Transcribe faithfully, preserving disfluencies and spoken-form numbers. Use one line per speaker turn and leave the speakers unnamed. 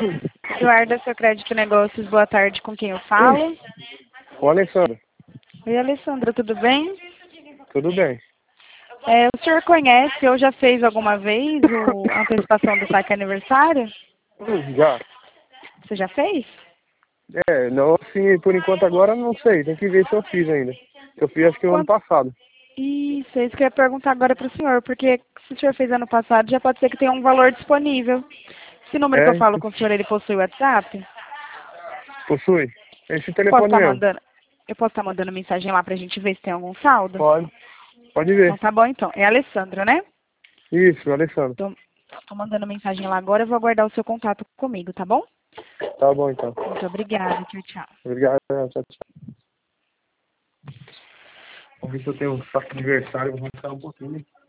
Eduardo, seu crédito e negócios, boa tarde, com quem eu falo?
Ô, Alessandra.
Oi, Alessandra, tudo bem?
Tudo bem.
É, o senhor conhece ou já fez alguma vez o, a antecipação do saque aniversário?
Hum, Já.
Você já fez?
É, não, assim, por enquanto agora não sei. Tem que ver se eu fiz ainda. Eu fiz acho que o ano
Quanto...
passado.
Isso, é isso que eu ia perguntar agora para o senhor, porque se o senhor fez ano passado, já pode ser que tenha um valor disponível. Esse número que eu
É,
falo com o senhor, ele possui WhatsApp?
possui. Esse
Posso
telefone
estar
mesmo.
mandando... Eu posso estar mandando mensagem lá pra gente ver se tem algum saldo?
Pode. Pode
Então
ver.
tá bom então. É a Alessandra, né?
Isso, Alessandro.
Tô, tô mandando mensagem lá agora, eu vou aguardar o seu contato comigo, tá bom?
Tá bom, então.
Muito obrigada, tchau, tchau.
Obrigado. Tchau, tchau. Vamos ver se eu tenho um saco de aniversário. Vou mostrar um pouquinho.